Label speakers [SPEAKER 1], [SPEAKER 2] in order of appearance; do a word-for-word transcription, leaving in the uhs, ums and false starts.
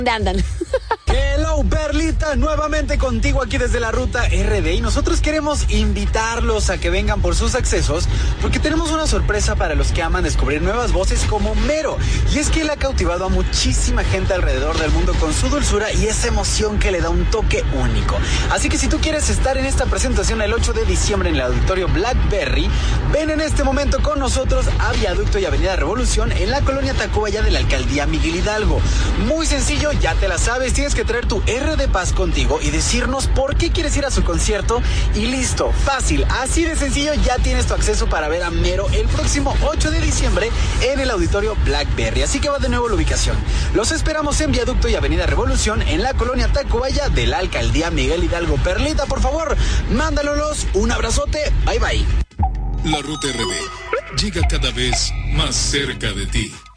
[SPEAKER 1] ¿Dónde andan?
[SPEAKER 2] Hello, Perlita, nuevamente contigo aquí desde la ruta R D y nosotros queremos invitarlos a que vengan por sus accesos porque tenemos una sorpresa para los que aman descubrir nuevas voces como Mero. Y es que él ha cautivado a muchísima gente alrededor del mundo con su dulzura y esa emoción que le da un toque único. Así que si tú quieres estar en esta presentación el ocho de diciembre en el auditorio Blackberry, ven en este momento con nosotros a Viaducto y Avenida Revolución en la colonia Tacubaya de la alcaldía Miguel Hidalgo. Muy sencillo, ya te la sabes, tienes que traer tu R de Paz contigo y decirnos por qué quieres ir a su concierto y listo, fácil, así de sencillo, ya tienes tu acceso para ver a Mero el próximo ocho de diciembre en el auditorio Blackberry. Así que va de nuevo la ubicación. Los esperamos en Viaducto y Avenida Revolución en la colonia Tacubaya de la alcaldía Miguel Hidalgo. Perlita, por favor, mándalos un abrazote, bye bye.
[SPEAKER 3] La ruta R D llega cada vez más cerca de ti.